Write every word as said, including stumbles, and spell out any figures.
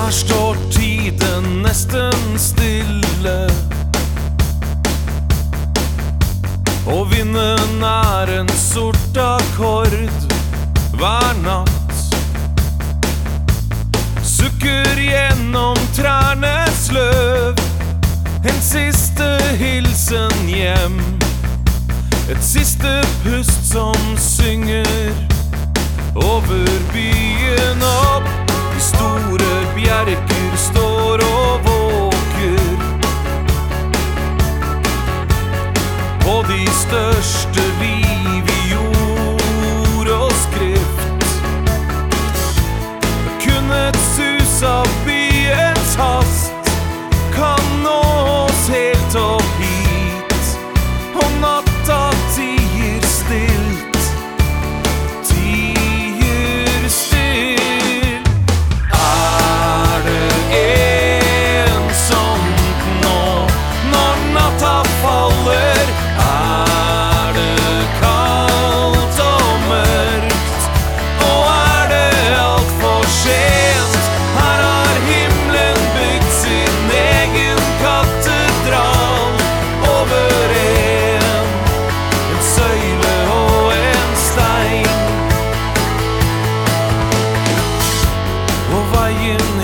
Her står tiden nesten stille, og vinden er en sort akkord hver natt. Sukker gjennom trærnes løv, en siste hilsen hjem. Et siste pust som synger over byen. Opp de store bjerker står og våker på de største liv i jord og skrift. Kun et sus av byens hast kan nå oss helt opp hit, og natta tier stilt, tier still. Er det ensomt nå når natta faller? Er det kaldt og mørkt? Og er det alt for sent? Her har himmelen bygd sin egen katedral over en, en søyle og en stein. Og veien